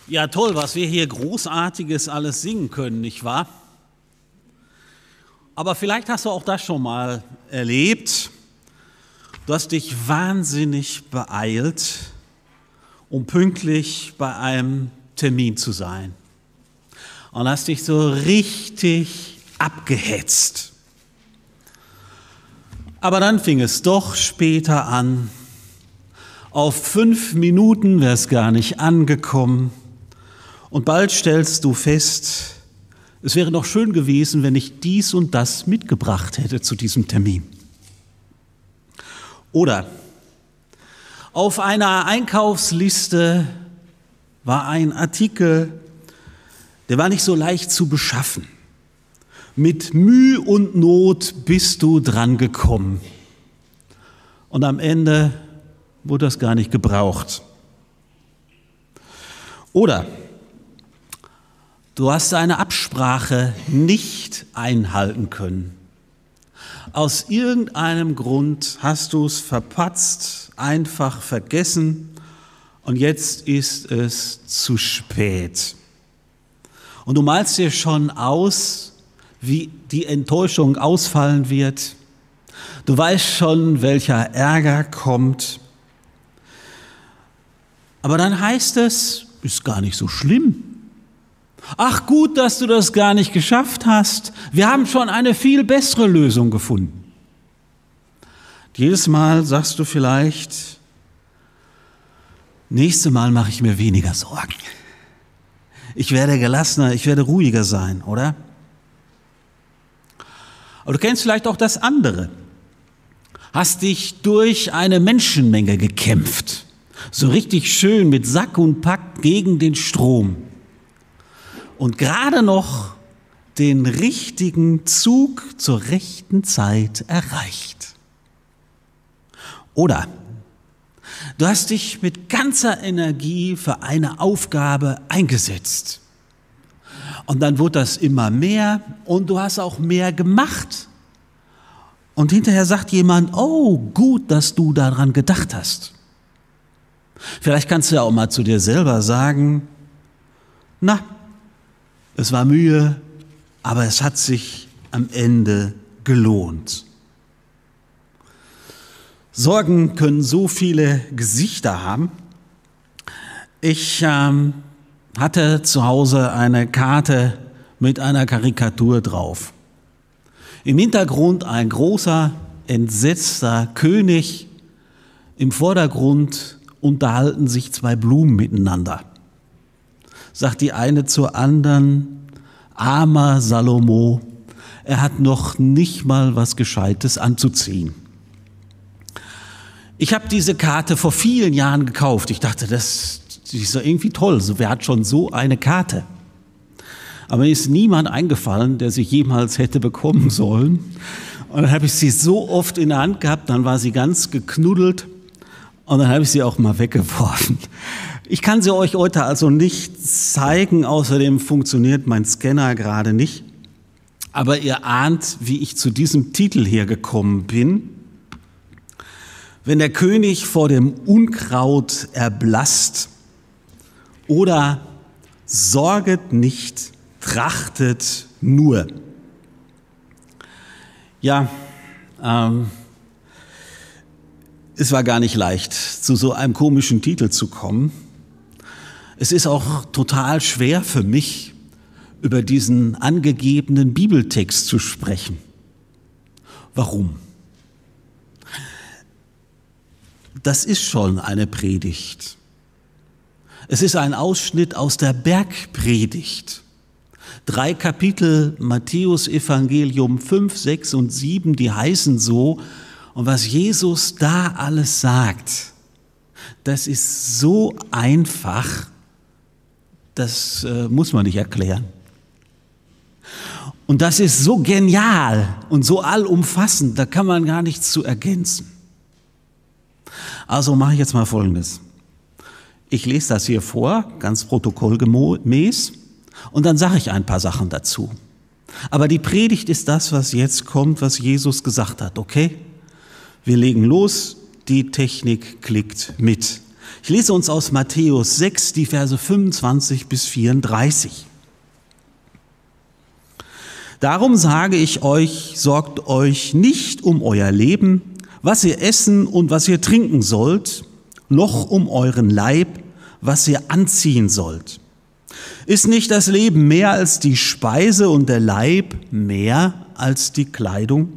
Ja, toll, was wir hier Großartiges alles singen können, nicht wahr? Aber vielleicht hast du auch das schon mal erlebt. Du hast dich wahnsinnig beeilt, um pünktlich bei einem Termin zu sein. Und hast dich so richtig abgehetzt. Aber dann fing es doch später an. Auf 5 Minuten wär's gar nicht angekommen. Und bald stellst du fest, es wäre doch schön gewesen, wenn ich dies und das mitgebracht hätte zu diesem Termin. Oder auf einer Einkaufsliste war ein Artikel, der war nicht so leicht zu beschaffen. Mit Mühe und Not bist du dran gekommen. Und am Ende wurde das gar nicht gebraucht. Oder du hast eine Absprache nicht einhalten können. Aus irgendeinem Grund hast du es verpatzt, einfach vergessen und jetzt ist es zu spät. Und du malst dir schon aus, wie die Enttäuschung ausfallen wird. Du weißt schon, welcher Ärger kommt. Aber dann heißt es, ist gar nicht so schlimm. Ach gut, dass du das gar nicht geschafft hast. Wir haben schon eine viel bessere Lösung gefunden. Jedes Mal sagst du vielleicht, nächstes Mal mache ich mir weniger Sorgen. Ich werde gelassener, ich werde ruhiger sein, oder? Aber du kennst vielleicht auch das andere. Hast dich durch eine Menschenmenge gekämpft. So richtig schön mit Sack und Pack gegen den Strom. Und gerade noch den richtigen Zug zur rechten Zeit erreicht. Oder du hast dich mit ganzer Energie für eine Aufgabe eingesetzt. Und dann wurde das immer mehr und du hast auch mehr gemacht. Und hinterher sagt jemand, oh, gut, dass du daran gedacht hast. Vielleicht kannst du ja auch mal zu dir selber sagen, na, es war Mühe, aber es hat sich am Ende gelohnt. Sorgen können so viele Gesichter haben. Ich hatte zu Hause eine Karte mit einer Karikatur drauf. Im Hintergrund ein großer, entsetzter König. Im Vordergrund unterhalten sich 2 Blumen miteinander. Sagt die eine zur anderen, armer Salomo, er hat noch nicht mal was Gescheites anzuziehen. Ich habe diese Karte vor vielen Jahren gekauft. Ich dachte, das ist doch irgendwie toll. Wer hat schon so eine Karte? Aber mir ist niemand eingefallen, der sie jemals hätte bekommen sollen. Und dann habe ich sie so oft in der Hand gehabt, dann war sie ganz geknuddelt und dann habe ich sie auch mal weggeworfen. Ich kann sie euch heute also nicht zeigen, außerdem funktioniert mein Scanner gerade nicht. Aber ihr ahnt, wie ich zu diesem Titel hier gekommen bin. Wenn der König vor dem Unkraut erblasst oder sorget nicht, trachtet nur. Ja, es war gar nicht leicht, zu so einem komischen Titel zu kommen. Es ist auch total schwer für mich, über diesen angegebenen Bibeltext zu sprechen. Warum? Das ist schon eine Predigt. Es ist ein Ausschnitt aus der Bergpredigt. 3 Kapitel Matthäus-Evangelium 5, 6 und 7, die heißen so. Und was Jesus da alles sagt, das ist so einfach, das muss man nicht erklären. Und das ist so genial und so allumfassend, da kann man gar nichts zu ergänzen. Also mache ich jetzt mal Folgendes. Ich lese das hier vor, ganz protokollgemäß, und dann sage ich ein paar Sachen dazu. Aber die Predigt ist das, was jetzt kommt, was Jesus gesagt hat, okay? Wir legen los, die Technik klickt mit. Ich lese uns aus Matthäus 6 die Verse 25 bis 34. Darum sage ich euch, sorgt euch nicht um euer Leben, was ihr essen und was ihr trinken sollt, noch um euren Leib, was ihr anziehen sollt. Ist nicht das Leben mehr als die Speise und der Leib mehr als die Kleidung?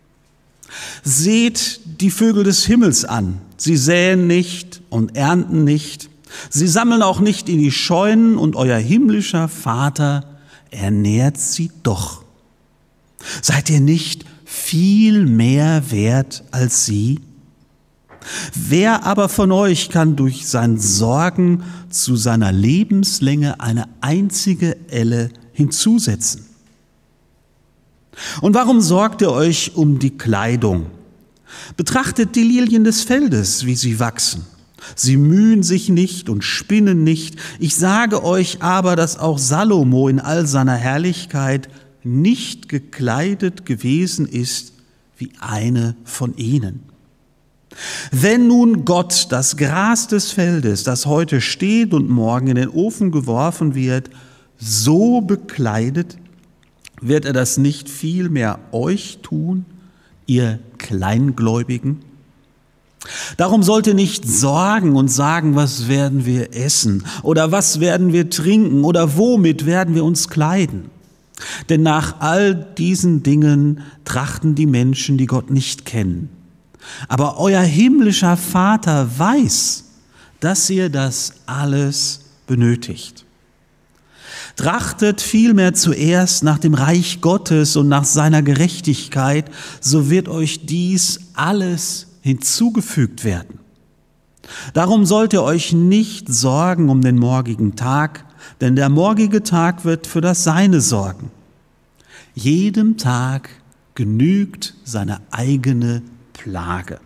Seht die Vögel des Himmels an. Sie säen nicht und ernten nicht. Sie sammeln auch nicht in die Scheunen und euer himmlischer Vater ernährt sie doch. Seid ihr nicht viel mehr wert als sie? Wer aber von euch kann durch sein Sorgen zu seiner Lebenslänge eine einzige Elle hinzusetzen? Und warum sorgt ihr euch um die Kleidung? Betrachtet die Lilien des Feldes, wie sie wachsen. Sie mühen sich nicht und spinnen nicht. Ich sage euch aber, dass auch Salomo in all seiner Herrlichkeit nicht gekleidet gewesen ist wie eine von ihnen. Wenn nun Gott das Gras des Feldes, das heute steht und morgen in den Ofen geworfen wird, so bekleidet, wird er das nicht viel mehr euch tun, ihr Kleingläubigen? Darum sollt ihr nicht sorgen und sagen, was werden wir essen oder was werden wir trinken oder womit werden wir uns kleiden. Denn nach all diesen Dingen trachten die Menschen, die Gott nicht kennen. Aber euer himmlischer Vater weiß, dass ihr das alles benötigt. Trachtet vielmehr zuerst nach dem Reich Gottes und nach seiner Gerechtigkeit, so wird euch dies alles hinzugefügt werden. Darum sollt ihr euch nicht sorgen um den morgigen Tag, denn der morgige Tag wird für das Seine sorgen. Jedem Tag genügt seine eigene Plage.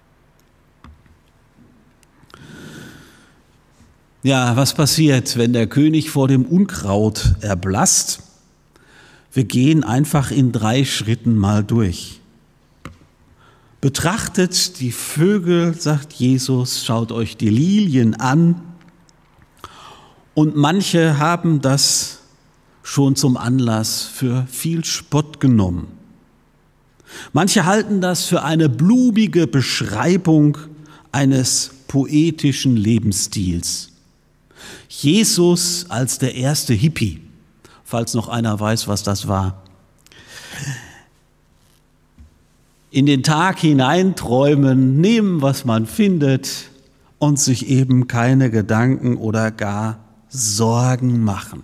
Ja, was passiert, wenn der König vor dem Unkraut erblasst? Wir gehen einfach in 3 Schritten mal durch. Betrachtet die Vögel, sagt Jesus, schaut euch die Lilien an. Und manche haben das schon zum Anlass für viel Spott genommen. Manche halten das für eine blumige Beschreibung eines poetischen Lebensstils. Jesus als der erste Hippie, falls noch einer weiß, was das war. In den Tag hineinträumen, nehmen, was man findet und sich eben keine Gedanken oder gar Sorgen machen.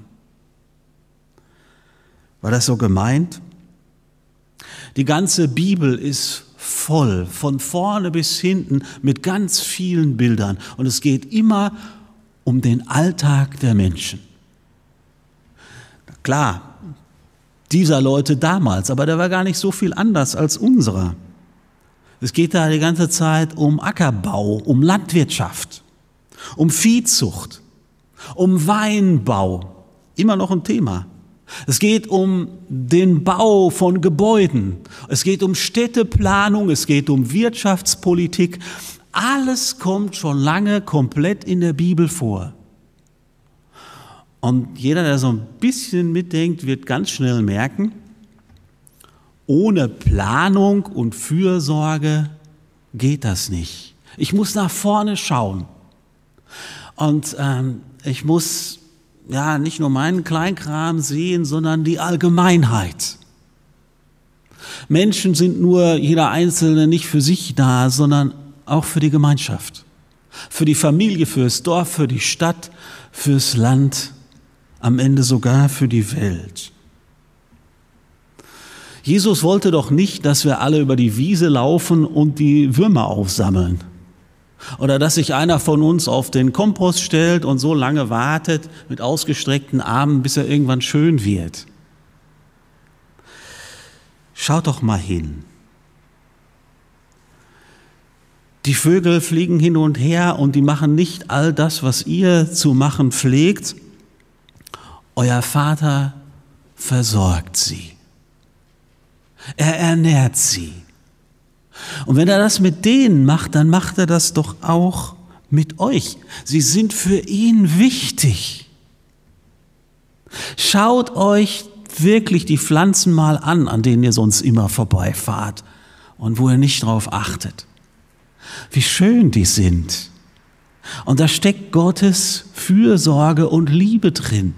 War das so gemeint? Die ganze Bibel ist voll, von vorne bis hinten, mit ganz vielen Bildern. Und es geht immer um den Alltag der Menschen. Klar, dieser Leute damals, aber der war gar nicht so viel anders als unserer. Es geht da die ganze Zeit um Ackerbau, um Landwirtschaft, um Viehzucht, um Weinbau, immer noch ein Thema. Es geht um den Bau von Gebäuden, es geht um Städteplanung, es geht um Wirtschaftspolitik. Alles kommt schon lange komplett in der Bibel vor. Und jeder, der so ein bisschen mitdenkt, wird ganz schnell merken, ohne Planung und Fürsorge geht das nicht. Ich muss nach vorne schauen. Und ich muss nicht nur meinen Kleinkram sehen, sondern die Allgemeinheit. Menschen sind nur, jeder Einzelne, nicht für sich da, sondern auch für die Gemeinschaft, für die Familie, fürs Dorf, für die Stadt, fürs Land, am Ende sogar für die Welt. Jesus wollte doch nicht, dass wir alle über die Wiese laufen und die Würmer aufsammeln. Oder dass sich einer von uns auf den Kompost stellt und so lange wartet mit ausgestreckten Armen, bis er irgendwann schön wird. Schaut doch mal hin. Die Vögel fliegen hin und her und die machen nicht all das, was ihr zu machen pflegt. Euer Vater versorgt sie. Er ernährt sie. Und wenn er das mit denen macht, dann macht er das doch auch mit euch. Sie sind für ihn wichtig. Schaut euch wirklich die Pflanzen mal an denen ihr sonst immer vorbeifahrt und wo ihr nicht drauf achtet. Wie schön die sind. Und da steckt Gottes Fürsorge und Liebe drin.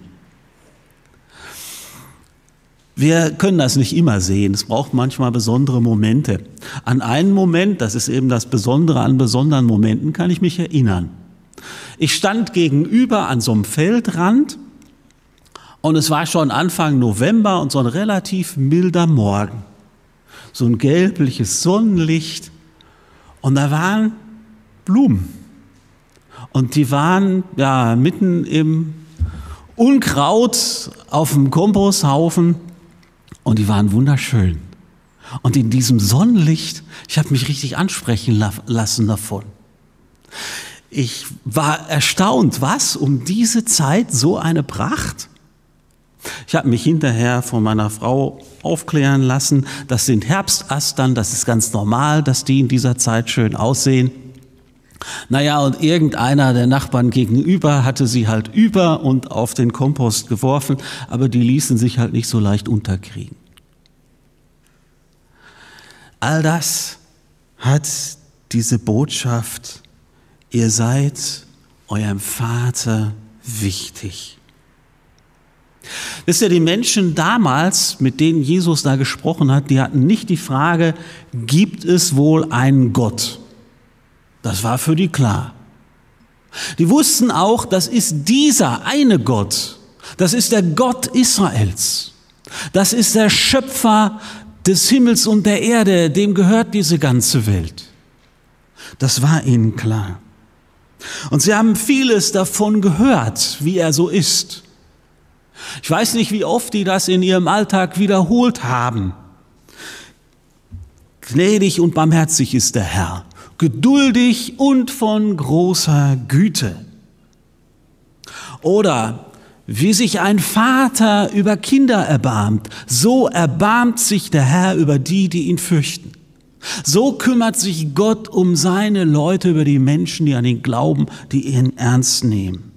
Wir können das nicht immer sehen, es braucht manchmal besondere Momente. An einen Moment, das ist eben das Besondere an besonderen Momenten, kann ich mich erinnern. Ich stand gegenüber an so einem Feldrand und es war schon Anfang November und so ein relativ milder Morgen. So ein gelbliches Sonnenlicht und da waren Blumen. Und die waren ja mitten im Unkraut auf dem Komposthaufen. Und die waren wunderschön. Und in diesem Sonnenlicht, ich habe mich richtig ansprechen lassen davon. Ich war erstaunt, was um diese Zeit so eine Pracht? Ich habe mich hinterher von meiner Frau aufklären lassen, das sind Herbstastern, das ist ganz normal, dass die in dieser Zeit schön aussehen. Naja, und irgendeiner der Nachbarn gegenüber hatte sie halt über und auf den Kompost geworfen, aber die ließen sich halt nicht so leicht unterkriegen. All das hat diese Botschaft, ihr seid eurem Vater wichtig. Wisst ihr, die Menschen damals, mit denen Jesus da gesprochen hat, die hatten nicht die Frage, gibt es wohl einen Gott? Das war für die klar. Die wussten auch, das ist dieser eine Gott. Das ist der Gott Israels. Das ist der Schöpfer des Himmels und der Erde. Dem gehört diese ganze Welt. Das war ihnen klar. Und sie haben vieles davon gehört, wie er so ist. Ich weiß nicht, wie oft die das in ihrem Alltag wiederholt haben. Gnädig und barmherzig ist der Herr. Geduldig und von großer Güte. Oder wie sich ein Vater über Kinder erbarmt, so erbarmt sich der Herr über die, die ihn fürchten. So kümmert sich Gott um seine Leute, über die Menschen, die an ihn glauben, die ihn ernst nehmen.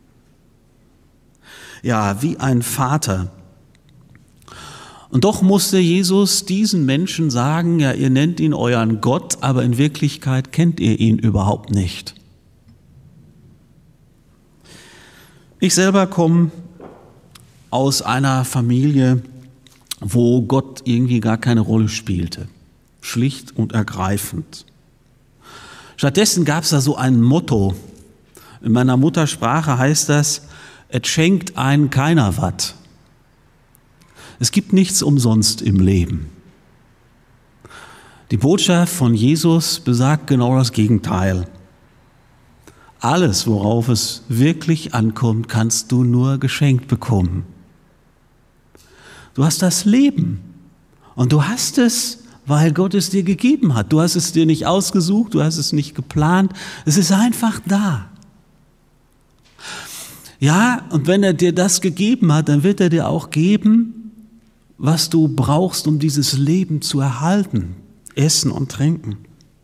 Ja, wie ein Vater. Und doch musste Jesus diesen Menschen sagen, ja, ihr nennt ihn euren Gott, aber in Wirklichkeit kennt ihr ihn überhaupt nicht. Ich selber komme aus einer Familie, wo Gott irgendwie gar keine Rolle spielte. Schlicht und ergreifend. Stattdessen gab es da so ein Motto. In meiner Muttersprache heißt das, es schenkt einen keiner wat. Es gibt nichts umsonst im Leben. Die Botschaft von Jesus besagt genau das Gegenteil. Alles, worauf es wirklich ankommt, kannst du nur geschenkt bekommen. Du hast das Leben und du hast es, weil Gott es dir gegeben hat. Du hast es dir nicht ausgesucht, du hast es nicht geplant, es ist einfach da. Ja, und wenn er dir das gegeben hat, dann wird er dir auch geben, was du brauchst, um dieses Leben zu erhalten. Essen und trinken.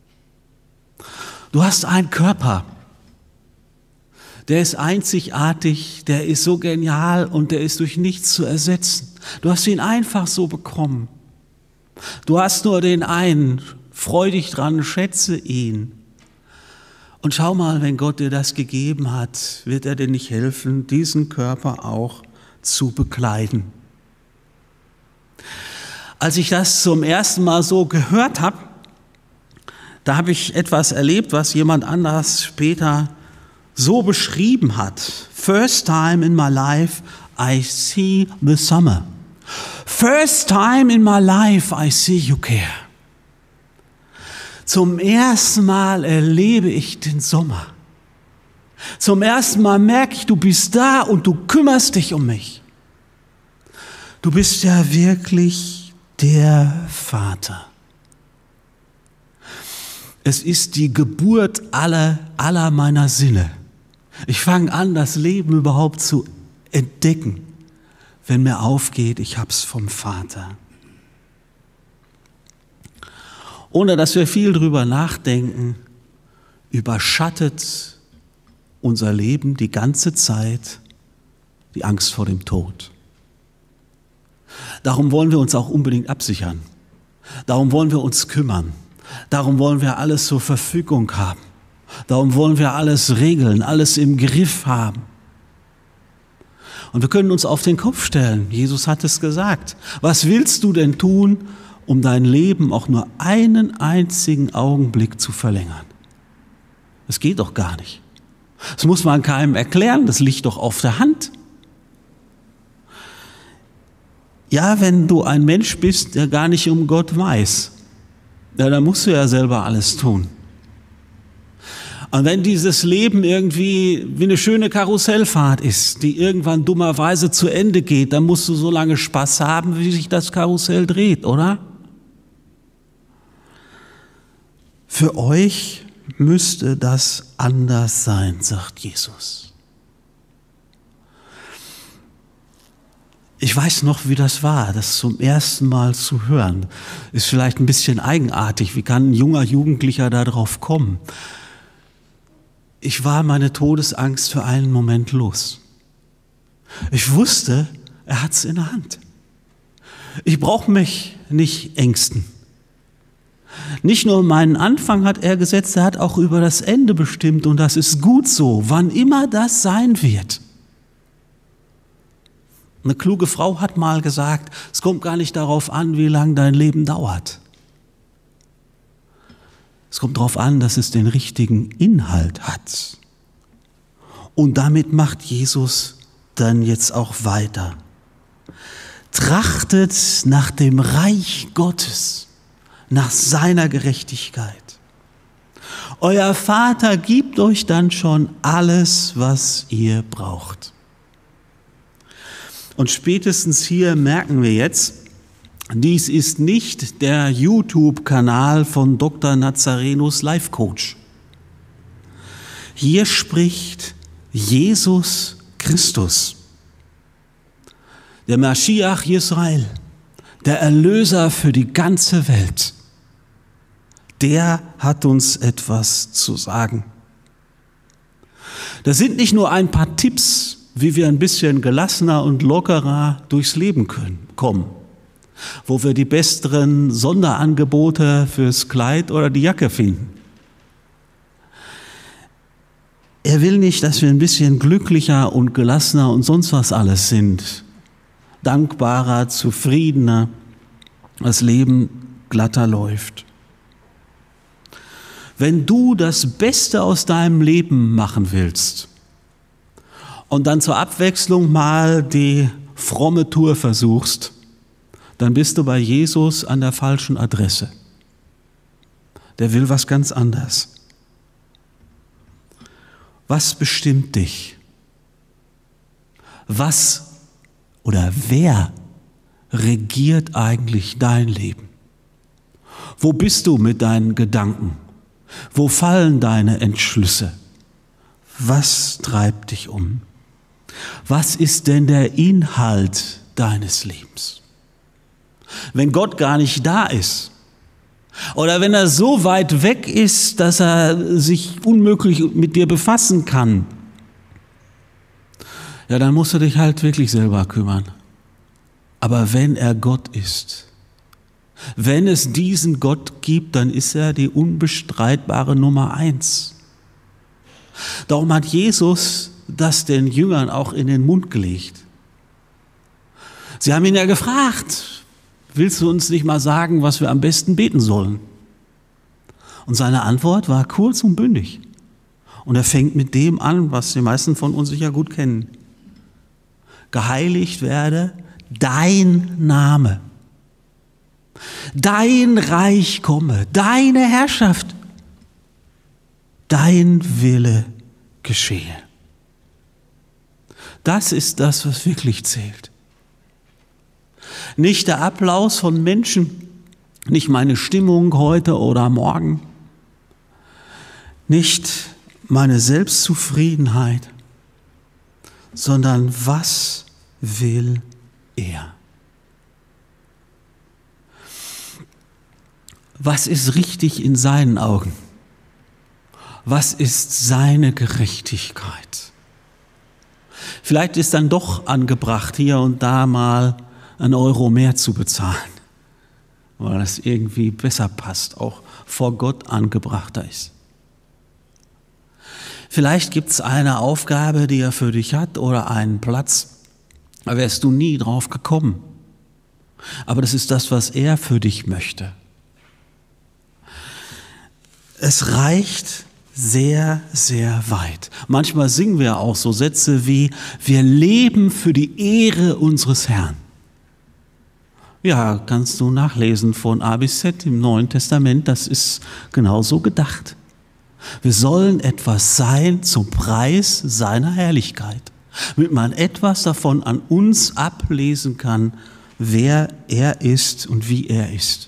Du hast einen Körper. Der ist einzigartig, der ist so genial und der ist durch nichts zu ersetzen. Du hast ihn einfach so bekommen. Du hast nur den einen, freu dich dran, schätze ihn. Und schau mal, wenn Gott dir das gegeben hat, wird er dir nicht helfen, diesen Körper auch zu bekleiden. Als ich das zum ersten Mal so gehört habe, da habe ich etwas erlebt, was jemand anders später so beschrieben hat. First time in my life I see the summer. First time in my life I see you care. Zum ersten Mal erlebe ich den Sommer. Zum ersten Mal merke ich, du bist da und du kümmerst dich um mich. Du bist ja wirklich der Vater. Es ist die Geburt aller meiner Sinne. Ich fange an, das Leben überhaupt zu entdecken, wenn mir aufgeht, ich hab's vom Vater. Ohne dass wir viel drüber nachdenken, überschattet unser Leben die ganze Zeit die Angst vor dem Tod. Darum wollen wir uns auch unbedingt absichern. Darum wollen wir uns kümmern. Darum wollen wir alles zur Verfügung haben. Darum wollen wir alles regeln, alles im Griff haben. Und wir können uns auf den Kopf stellen. Jesus hat es gesagt. Was willst du denn tun, um dein Leben auch nur einen einzigen Augenblick zu verlängern? Das geht doch gar nicht. Das muss man keinem erklären, das liegt doch auf der Hand. Ja, wenn du ein Mensch bist, der gar nicht um Gott weiß, ja, dann musst du ja selber alles tun. Und wenn dieses Leben irgendwie wie eine schöne Karussellfahrt ist, die irgendwann dummerweise zu Ende geht, dann musst du so lange Spaß haben, wie sich das Karussell dreht, oder? Für euch müsste das anders sein, sagt Jesus. Ich weiß noch, wie das war, das zum ersten Mal zu hören. Ist vielleicht ein bisschen eigenartig. Wie kann ein junger Jugendlicher da drauf kommen? Ich war meine Todesangst für einen Moment los. Ich wusste, er hat's in der Hand. Ich brauche mich nicht ängsten. Nicht nur meinen Anfang hat er gesetzt, er hat auch über das Ende bestimmt und das ist gut so, wann immer das sein wird. Eine kluge Frau hat mal gesagt, es kommt gar nicht darauf an, wie lang dein Leben dauert. Es kommt darauf an, dass es den richtigen Inhalt hat. Und damit macht Jesus dann jetzt auch weiter. Trachtet nach dem Reich Gottes, nach seiner Gerechtigkeit. Euer Vater gibt euch dann schon alles, was ihr braucht. Und spätestens hier merken wir jetzt, dies ist nicht der YouTube-Kanal von Dr. Nazarenus Life Coach. Hier spricht Jesus Christus, der Maschiach Israel, der Erlöser für die ganze Welt. Der hat uns etwas zu sagen. Das sind nicht nur ein paar Tipps, wie wir ein bisschen gelassener und lockerer durchs Leben kommen, wo wir die besseren Sonderangebote fürs Kleid oder die Jacke finden. Er will nicht, dass wir ein bisschen glücklicher und gelassener und sonst was alles sind, dankbarer, zufriedener, das Leben glatter läuft. Wenn du das Beste aus deinem Leben machen willst und dann zur Abwechslung mal die fromme Tour versuchst, dann bist du bei Jesus an der falschen Adresse. Der will was ganz anderes. Was bestimmt dich? Was oder wer regiert eigentlich dein Leben? Wo bist du mit deinen Gedanken? Wo fallen deine Entschlüsse? Was treibt dich um? Was ist denn der Inhalt deines Lebens? Wenn Gott gar nicht da ist oder wenn er so weit weg ist, dass er sich unmöglich mit dir befassen kann, ja, dann musst du dich halt wirklich selber kümmern. Aber wenn er Gott ist, wenn es diesen Gott gibt, dann ist er die unbestreitbare Nummer 1. Darum hat Jesus das den Jüngern auch in den Mund gelegt. Sie haben ihn ja gefragt, willst du uns nicht mal sagen, was wir am besten beten sollen? Und seine Antwort war kurz und bündig. Und er fängt mit dem an, was die meisten von uns sicher gut kennen. Geheiligt werde dein Name. Dein Reich komme, deine Herrschaft, dein Wille geschehe. Das ist das, was wirklich zählt. Nicht der Applaus von Menschen, nicht meine Stimmung heute oder morgen, nicht meine Selbstzufriedenheit, sondern was will er? Was ist richtig in seinen Augen? Was ist seine Gerechtigkeit? Vielleicht ist dann doch angebracht, hier und da mal einen Euro mehr zu bezahlen, weil das irgendwie besser passt, auch vor Gott angebrachter ist. Vielleicht gibt es eine Aufgabe, die er für dich hat oder einen Platz, da wärst du nie drauf gekommen. Aber das ist das, was er für dich möchte. Es reicht sehr, sehr weit. Manchmal singen wir auch so Sätze wie: Wir leben für die Ehre unseres Herrn. Ja, kannst du nachlesen von A bis Z im Neuen Testament, das ist genauso gedacht. Wir sollen etwas sein zum Preis seiner Herrlichkeit, damit man etwas davon an uns ablesen kann, wer er ist und wie er ist.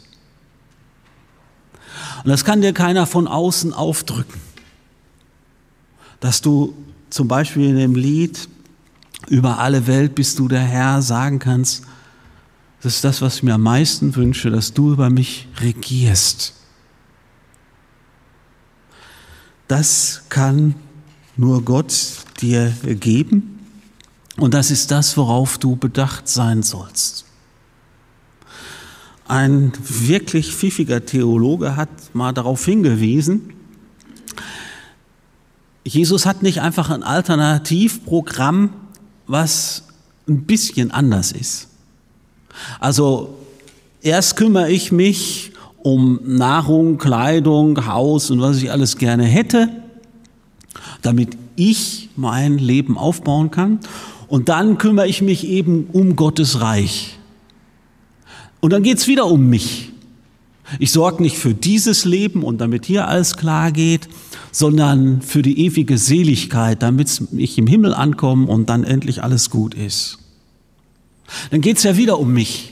Und das kann dir keiner von außen aufdrücken. Dass du zum Beispiel in dem Lied "Über alle Welt bist du der Herr" sagen kannst, das ist das, was ich mir am meisten wünsche, dass du über mich regierst. Das kann nur Gott dir geben und das ist das, worauf du bedacht sein sollst. Ein wirklich pfiffiger Theologe hat mal darauf hingewiesen, Jesus hat nicht einfach ein Alternativprogramm, was ein bisschen anders ist. Also erst kümmere ich mich um Nahrung, Kleidung, Haus und was ich alles gerne hätte, damit ich mein Leben aufbauen kann. Und dann kümmere ich mich eben um Gottes Reich. Und dann geht es wieder um mich. Ich sorge nicht für dieses Leben und damit hier alles klar geht, sondern für die ewige Seligkeit, damit ich im Himmel ankomme und dann endlich alles gut ist. Dann geht es ja wieder um mich.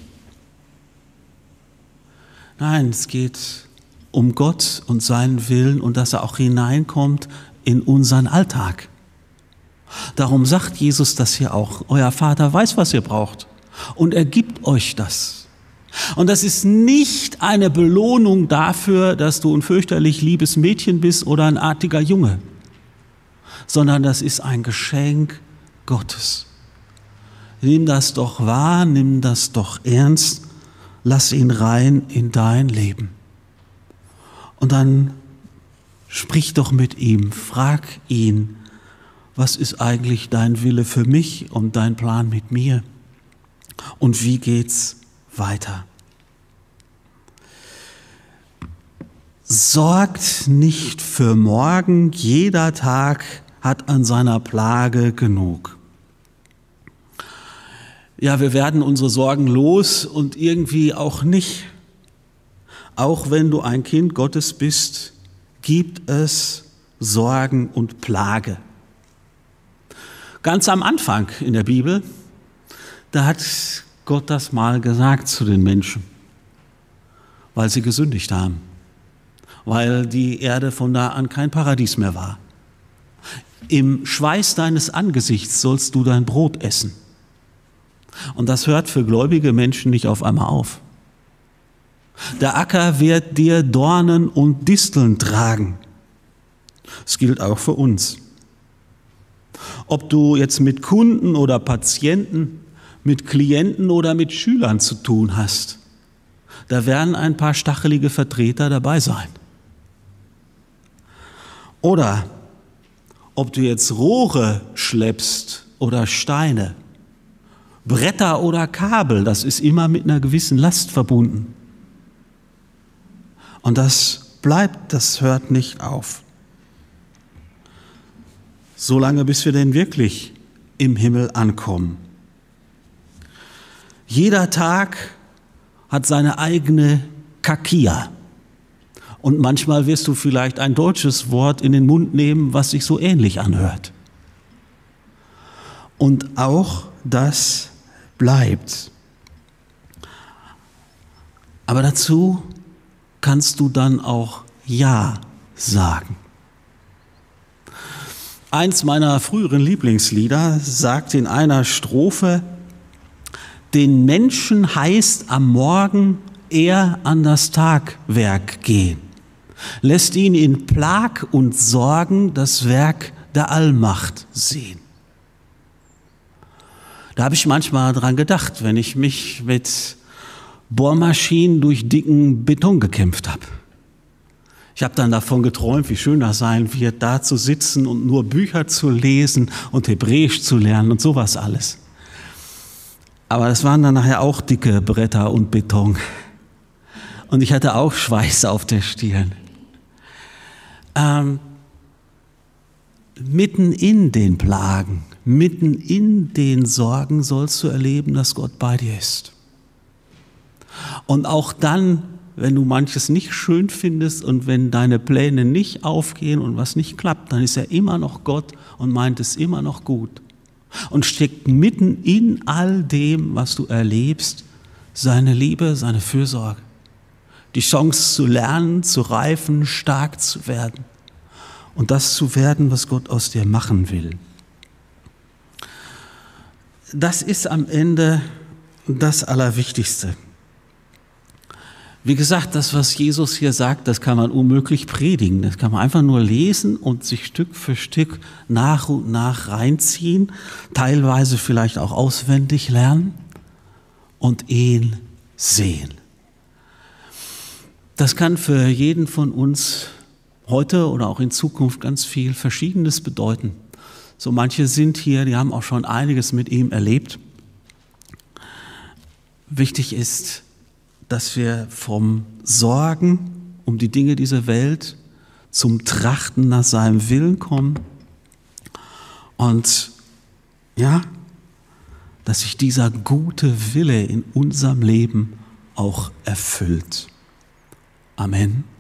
Nein, es geht um Gott und seinen Willen und dass er auch hineinkommt in unseren Alltag. Darum sagt Jesus das hier auch. Euer Vater weiß, was ihr braucht und er gibt euch das. Und das ist nicht eine Belohnung dafür, dass du ein fürchterlich liebes Mädchen bist oder ein artiger Junge, sondern das ist ein Geschenk Gottes. Nimm das doch wahr, nimm das doch ernst, lass ihn rein in dein Leben. Und dann sprich doch mit ihm, frag ihn, was ist eigentlich dein Wille für mich und dein Plan mit mir? Und wie geht's weiter? Sorgt nicht für morgen, jeder Tag hat an seiner Plage genug. Ja, wir werden unsere Sorgen los und irgendwie auch nicht. Auch wenn du ein Kind Gottes bist, gibt es Sorgen und Plage. Ganz am Anfang in der Bibel, da hat Gott das mal gesagt zu den Menschen, weil sie gesündigt haben, weil die Erde von da an kein Paradies mehr war. Im Schweiß deines Angesichts sollst du dein Brot essen. Und das hört für gläubige Menschen nicht auf einmal auf. Der Acker wird dir Dornen und Disteln tragen. Das gilt auch für uns. Ob du jetzt mit Kunden oder Patienten, mit Klienten oder mit Schülern zu tun hast, da werden ein paar stachelige Vertreter dabei sein. Oder ob du jetzt Rohre schleppst oder Steine, Bretter oder Kabel, das ist immer mit einer gewissen Last verbunden. Und das bleibt, das hört nicht auf. Solange bis wir denn wirklich im Himmel ankommen. Jeder Tag hat seine eigene Kakia. Und manchmal wirst du vielleicht ein deutsches Wort in den Mund nehmen, was sich so ähnlich anhört. Und auch das bleibt. Aber dazu kannst du dann auch Ja sagen. Eins meiner früheren Lieblingslieder sagt in einer Strophe: Den Menschen heißt am Morgen eher an das Tagwerk gehen. lässt ihn in Plag und Sorgen das Werk der Allmacht sehen. Da habe ich manchmal dran gedacht, wenn ich mich mit Bohrmaschinen durch dicken Beton gekämpft habe. Ich habe dann davon geträumt, wie schön das sein wird, da zu sitzen und nur Bücher zu lesen und Hebräisch zu lernen und sowas alles. Aber das waren dann nachher auch dicke Bretter und Beton. Und ich hatte auch Schweiß auf der Stirn. Mitten in den Plagen, mitten in den Sorgen sollst du erleben, dass Gott bei dir ist. Und auch dann, wenn du manches nicht schön findest und wenn deine Pläne nicht aufgehen und was nicht klappt, dann ist er immer noch Gott und meint es immer noch gut. Und steckt mitten in all dem, was du erlebst, seine Liebe, seine Fürsorge. Die Chance zu lernen, zu reifen, stark zu werden. Und das zu werden, was Gott aus dir machen will. Das ist am Ende das Allerwichtigste. Wie gesagt, das, was Jesus hier sagt, das kann man unmöglich predigen. Das kann man einfach nur lesen und sich Stück für Stück nach und nach reinziehen, teilweise vielleicht auch auswendig lernen und ihn sehen. Das kann für jeden von uns heute oder auch in Zukunft ganz viel Verschiedenes bedeuten. So manche sind hier, die haben auch schon einiges mit ihm erlebt. Wichtig ist, dass wir vom Sorgen um die Dinge dieser Welt zum Trachten nach seinem Willen kommen und ja, dass sich dieser gute Wille in unserem Leben auch erfüllt. Amen.